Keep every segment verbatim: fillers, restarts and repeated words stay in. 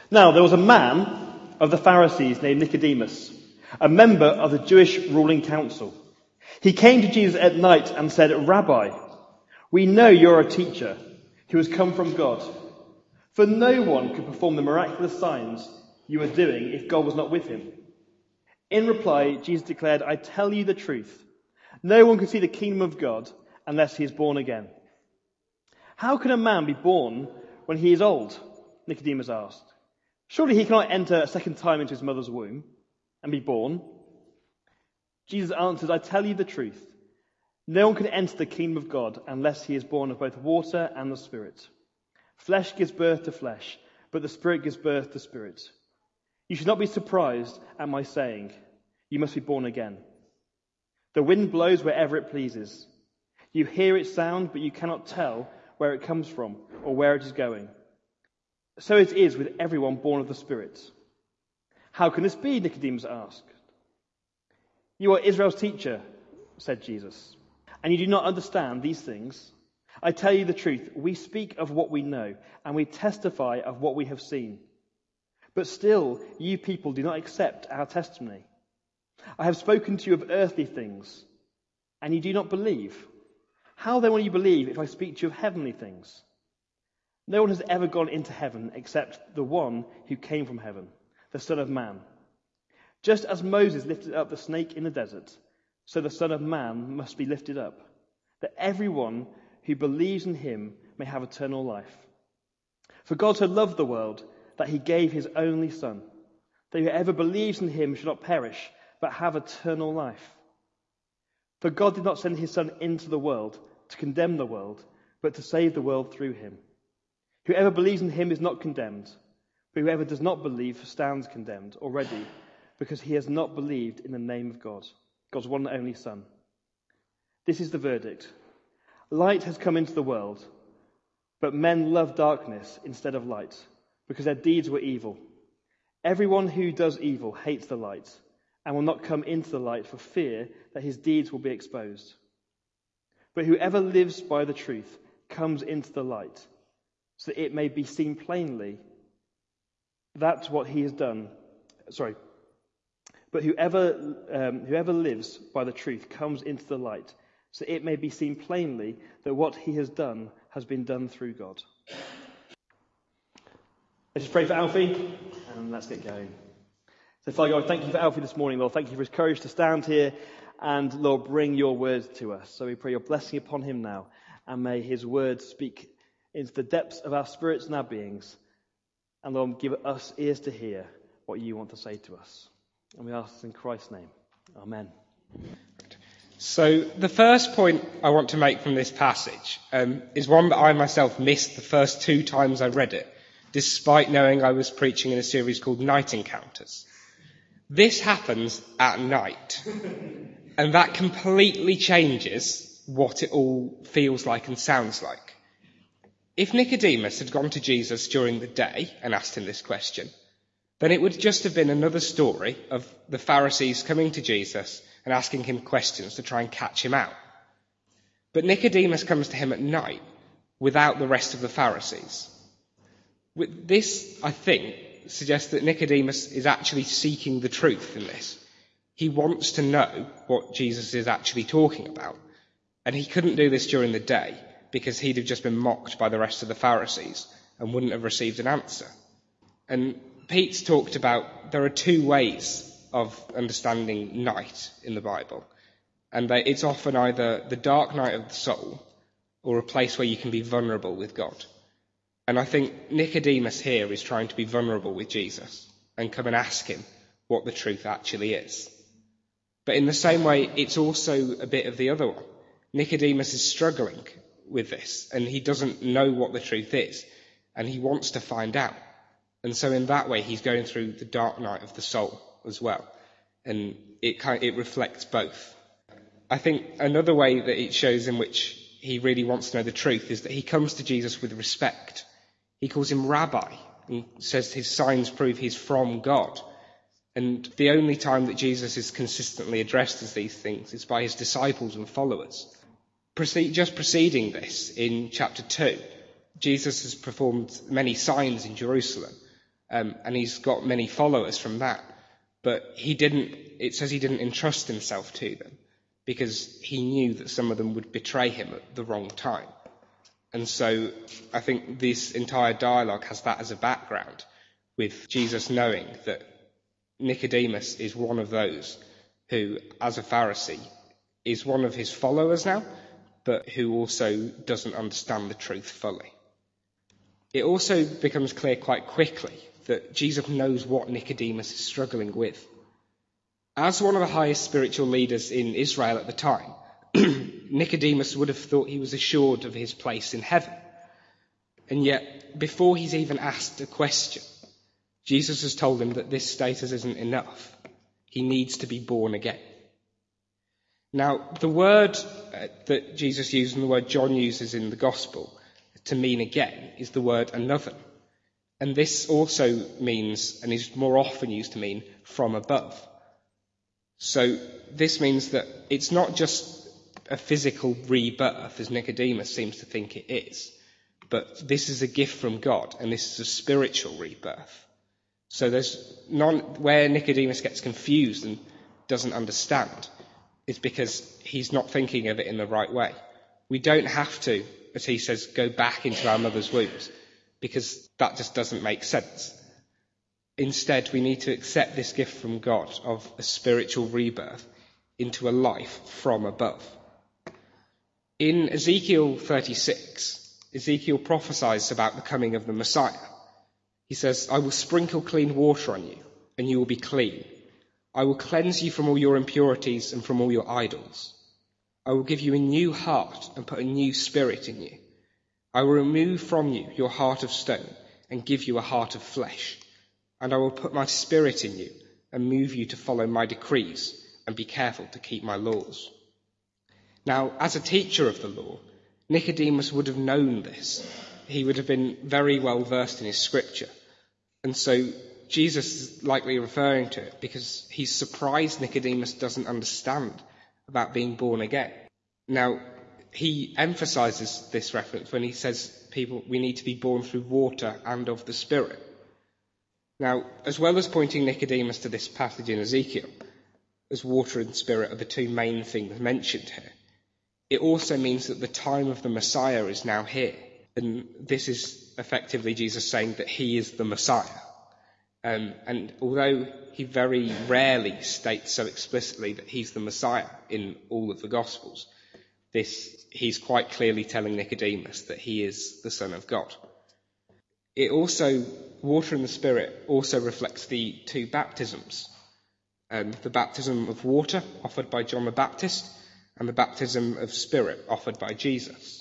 Now there was a man of the Pharisees named Nicodemus, a member of the Jewish ruling council. He came to Jesus at night and said, "Rabbi, we know you're a teacher who has come from God. For no one could perform the miraculous signs you are doing if God was not with him." In reply, Jesus declared, "I tell you the truth. No one can see the kingdom of God unless he is born again." "How can a man be born when he is old?" Nicodemus asked. "Surely he cannot enter a second time into his mother's womb and be born?" Jesus answered, "I tell you the truth. No one can enter the kingdom of God unless he is born of both water and the Spirit. Flesh gives birth to flesh, but the Spirit gives birth to spirit. You should not be surprised at my saying, 'You must be born again.' The wind blows wherever it pleases. You hear its sound, but you cannot tell where it comes from or where it is going. So it is with everyone born of the Spirit." "How can this be?" Nicodemus asked. "You are Israel's teacher," said Jesus, "and you do not understand these things? I tell you the truth, we speak of what we know, and we testify of what we have seen. But still, you people do not accept our testimony. I have spoken to you of earthly things, and you do not believe. How then will you believe if I speak to you of heavenly things? No one has ever gone into heaven except the one who came from heaven, the Son of Man. Just as Moses lifted up the snake in the desert, so the Son of Man must be lifted up, that everyone who believes in him may have eternal life. For God so loved the world that he gave his only Son, that whoever believes in him should not perish, but have eternal life. For God did not send his Son into the world to condemn the world, but to save the world through him. Whoever believes in him is not condemned, but whoever does not believe stands condemned already, because he has not believed in the name of God, God's one and only Son. This is the verdict. Light has come into the world, but men love darkness instead of light, because their deeds were evil. Everyone who does evil hates the light, and will not come into the light for fear that his deeds will be exposed. But whoever lives by the truth comes into the light, so that it may be seen plainly that what he has done. Sorry. But whoever um, whoever lives by the truth comes into the light, so it may be seen plainly that what he has done has been done through God. Let's just pray for Alfie, and let's get going. So, Father God, thank you for Alfie this morning, Lord. Thank you for his courage to stand here and, Lord, bring your words to us. So we pray your blessing upon him now, and may his words speak into the depths of our spirits and our beings. And, Lord, give us ears to hear what you want to say to us. And we ask this in Christ's name. Amen. So the first point I want to make from this passage um, is one that I myself missed the first two times I read it, despite knowing I was preaching in a series called Night Encounters. This happens at night, and that completely changes what it all feels like and sounds like. If Nicodemus had gone to Jesus during the day and asked him this question, then it would just have been another story of the Pharisees coming to Jesus and asking him questions to try and catch him out. But Nicodemus comes to him at night without the rest of the Pharisees. With this, I think, suggests that Nicodemus is actually seeking the truth in this. He wants to know what Jesus is actually talking about. And he couldn't do this during the day because he'd have just been mocked by the rest of the Pharisees and wouldn't have received an answer. And Pete's talked about there are two ways of understanding night in the Bible. And they, it's often either the dark night of the soul or a place where you can be vulnerable with God. And I think Nicodemus here is trying to be vulnerable with Jesus and come and ask him what the truth actually is. But in the same way, it's also a bit of the other one. Nicodemus is struggling with this, and he doesn't know what the truth is, and he wants to find out. And so in that way, he's going through the dark night of the soul as well. And it kind of, it reflects both. I think another way that it shows in which he really wants to know the truth is that he comes to Jesus with respect. He calls him Rabbi and says his signs prove he's from God. And the only time that Jesus is consistently addressed as these things is by his disciples and followers. Just preceding this, in chapter two, Jesus has performed many signs in Jerusalem. um, and he's got many followers from that. But he didn't, it says he didn't entrust himself to them because he knew that some of them would betray him at the wrong time. And so I think this entire dialogue has that as a background, with Jesus knowing that Nicodemus is one of those who, as a Pharisee, is one of his followers now, but who also doesn't understand the truth fully. It also becomes clear quite quickly that Jesus knows what Nicodemus is struggling with. As one of the highest spiritual leaders in Israel at the time, Nicodemus would have thought he was assured of his place in heaven. And yet, before he's even asked a question, Jesus has told him that this status isn't enough. He needs to be born again. Now, the word uh, that Jesus used and the word John uses in the Gospel to mean again is the word another. And this also means, and is more often used to mean, from above. So this means that it's not just a physical rebirth, as Nicodemus seems to think it is, but this is a gift from God, and this is a spiritual rebirth. So there's none, where Nicodemus gets confused and doesn't understand is because he's not thinking of it in the right way. We don't have to, as he says, go back into our mother's wombs, because that just doesn't make sense. Instead, we need to accept this gift from God of a spiritual rebirth into a life from above. In Ezekiel thirty-six, Ezekiel prophesies about the coming of the Messiah. He says, "I will sprinkle clean water on you, and you will be clean. I will cleanse you from all your impurities and from all your idols. I will give you a new heart and put a new spirit in you. I will remove from you your heart of stone and give you a heart of flesh. And I will put my spirit in you and move you to follow my decrees and be careful to keep my laws." Now, as a teacher of the law, Nicodemus would have known this. He would have been very well versed in his scripture. And so Jesus is likely referring to it because he's surprised Nicodemus doesn't understand about being born again. Now, he emphasizes this reference when he says people, we need to be born through water and of the Spirit. Now, as well as pointing Nicodemus to this passage in Ezekiel, as water and spirit are the two main things mentioned here, it also means that the time of the Messiah is now here. And this is effectively Jesus saying that he is the Messiah. Um, and although he very rarely states so explicitly that he's the Messiah in all of the Gospels, this he's quite clearly telling Nicodemus that he is the Son of God. It also, water and the Spirit also reflects the two baptisms. Um, the baptism of water offered by John the Baptist and the baptism of Spirit offered by Jesus.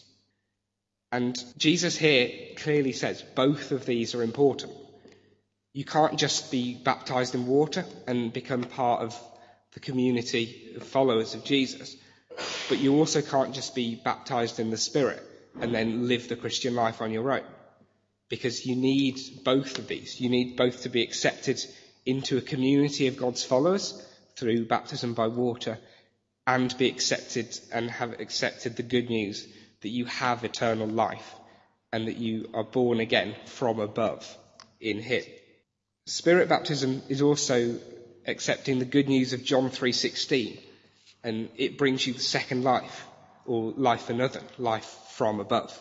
And Jesus here clearly says both of these are important. You can't just be baptized in water and become part of the community of followers of Jesus, but you also can't just be baptized in the Spirit and then live the Christian life on your own, because you need both of these. You need both to be accepted into a community of God's followers through baptism by water and be accepted and have accepted the good news that you have eternal life and that you are born again from above in him. Spirit baptism is also accepting the good news of John three sixteen, and it brings you the second life, or life another, life from above.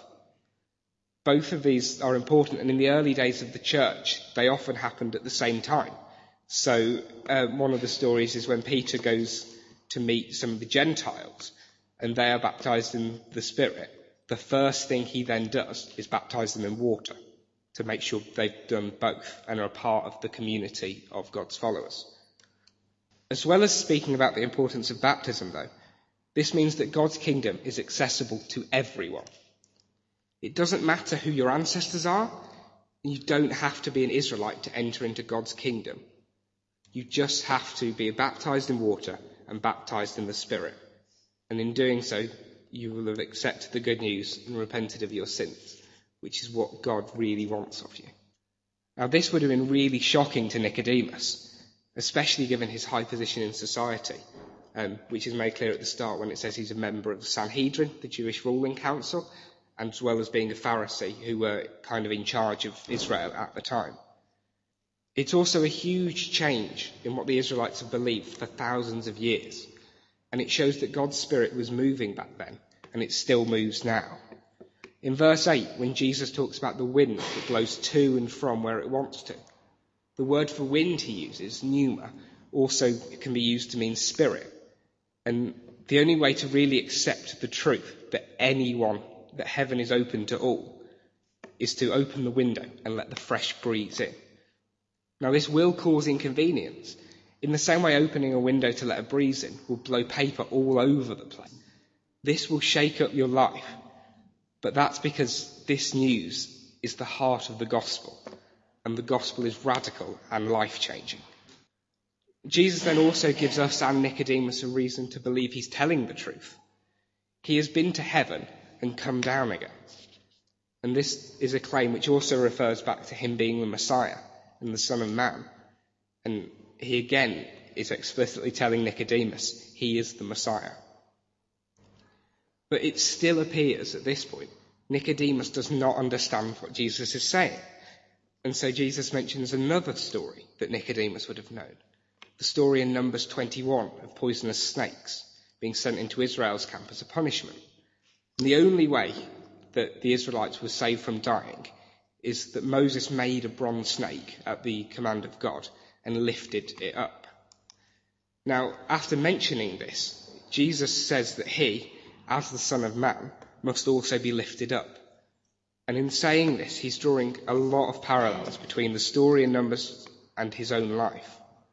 Both of these are important, and in the early days of the church, they often happened at the same time. So uh, one of the stories is when Peter goes to meet some of the Gentiles, and they are baptized in the Spirit. The first thing he then does is baptize them in water to make sure they've done both and are a part of the community of God's followers. As well as speaking about the importance of baptism, though, this means that God's kingdom is accessible to everyone. It doesn't matter who your ancestors are. You don't have to be an Israelite to enter into God's kingdom. You just have to be baptized in water and baptized in the Spirit. And in doing so, you will have accepted the good news and repented of your sins, which is what God really wants of you. Now, this would have been really shocking to Nicodemus, especially given his high position in society, um, which is made clear at the start when it says he's a member of the Sanhedrin, the Jewish ruling council, as well as being a Pharisee who were kind of in charge of Israel at the time. It's also a huge change in what the Israelites have believed for thousands of years. And it shows that God's Spirit was moving back then, and it still moves now. In verse eight, when Jesus talks about the wind that blows to and from where it wants to, the word for wind he uses, pneuma, also can be used to mean spirit. And the only way to really accept the truth that anyone, that heaven is open to all, is to open the window and let the fresh breeze in. Now, this will cause inconvenience. In the same way opening a window to let a breeze in will blow paper all over the place. This will shake up your life. But that's because this news is the heart of the gospel. And the gospel is radical and life-changing. Jesus then also gives us and Nicodemus a reason to believe he's telling the truth. He has been to heaven and come down again. And this is a claim which also refers back to him being the Messiah and the Son of Man. And he again is explicitly telling Nicodemus he is the Messiah. But it still appears at this point Nicodemus does not understand what Jesus is saying. And so Jesus mentions another story that Nicodemus would have known. The story in Numbers twenty-one of poisonous snakes being sent into Israel's camp as a punishment. And the only way that the Israelites were saved from dying is that Moses made a bronze snake at the command of God and lifted it up. Now, after mentioning this, Jesus says that he, as the Son of Man, must also be lifted up. And in saying this, he's drawing a lot of parallels between the story in Numbers and his own life.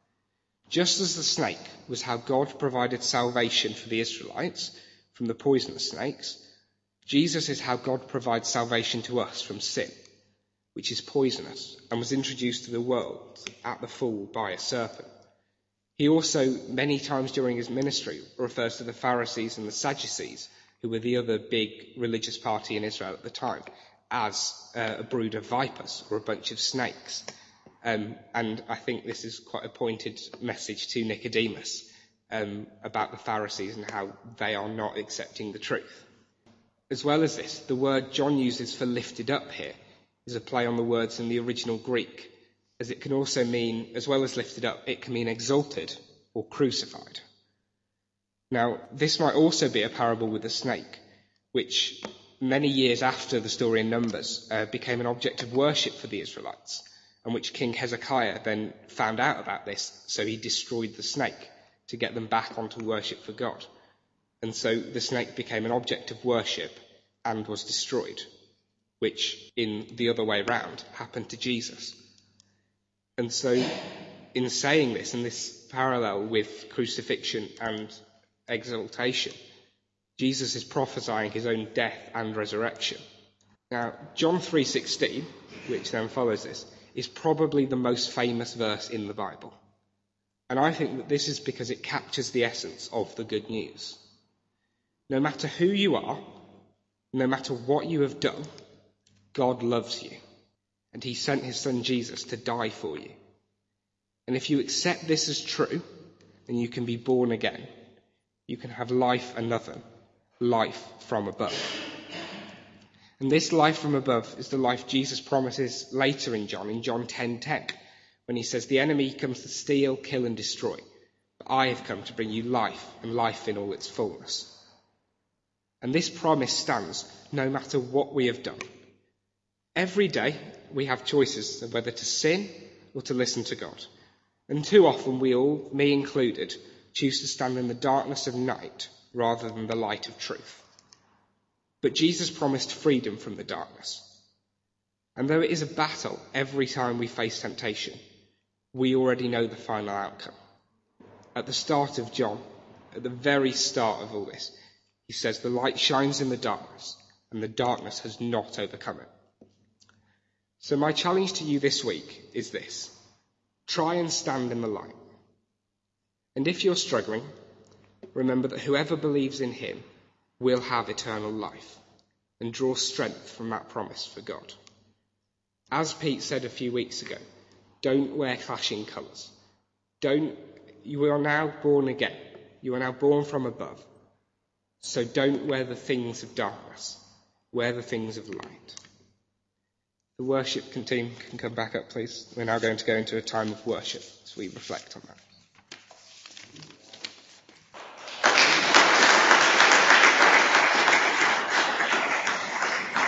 Just as the snake was how God provided salvation for the Israelites from the poisonous snakes, Jesus is how God provides salvation to us from sin, which is poisonous and was introduced to the world at the fall by a serpent. He also, many times during his ministry, refers to the Pharisees and the Sadducees, who were the other big religious party in Israel at the time, as uh, a brood of vipers or a bunch of snakes. Um, and I think this is quite a pointed message to Nicodemus um, about the Pharisees and how they are not accepting the truth. As well as this, the word John uses for lifted up here is a play on the words in the original Greek, as it can also mean, as well as lifted up, it can mean exalted or crucified. Now, this might also be a parable with a snake, which many years after the story in Numbers uh, became an object of worship for the Israelites, and which King Hezekiah then found out about this, so he destroyed the snake to get them back onto worship for God. And so the snake became an object of worship and was destroyed, which in the other way round happened to Jesus. And so in saying this, and this parallel with crucifixion and exaltation, Jesus is prophesying his own death and resurrection. Now, John three sixteen, which then follows this, is probably the most famous verse in the Bible. And I think that this is because it captures the essence of the good news. No matter who you are, no matter what you have done, God loves you. And he sent his son Jesus to die for you. And if you accept this as true, then you can be born again. You can have life another, life from above. And this life from above is the life Jesus promises later in John, in John ten ten, when he says, "The enemy comes to steal, kill and destroy, but I have come to bring you life, and life in all its fullness." And this promise stands no matter what we have done. Every day we have choices of whether to sin or to listen to God. And too often we all, me included, choose to stand in the darkness of night rather than the light of truth. But Jesus promised freedom from the darkness. And though it is a battle every time we face temptation, we already know the final outcome. At the start of John, at the very start of all this, he says, "The light shines in the darkness, and the darkness has not overcome it." So my challenge to you this week is this: try and stand in the light. And if you're struggling, remember that whoever believes in him will have eternal life, and draw strength from that promise for God. As Pete said a few weeks ago, don't wear clashing colours. Don't, you are now born again. You are now born from above. So don't wear the things of darkness. Wear the things of light. The worship team can come back up, please. We're now going to go into a time of worship as we reflect on that.